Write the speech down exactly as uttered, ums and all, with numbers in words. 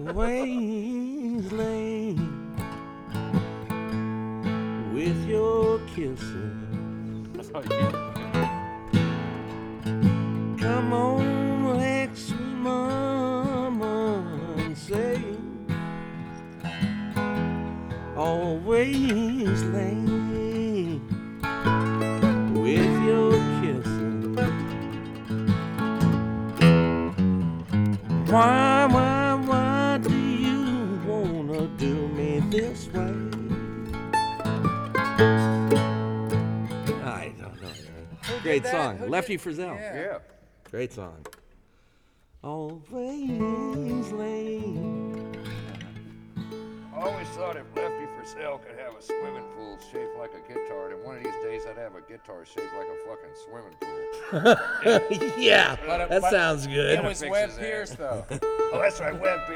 Always late with your kisses. Oh, yeah. Come on, ex mama, and say always late with your kisses. Why, why, why do you wanna do me this way? I don't know. Great that? song, Who Lefty did- Frizzell. Yeah. Yeah. Great song. Always late. I always thought if Lefty Frizzell could have a swimming pool shaped like a guitar, then one of these days I'd have a guitar shaped like a fucking swimming pool. Yeah, But it- that but sounds good. It was Fix Webb his ass. Pierce, though. Oh, that's right, Webb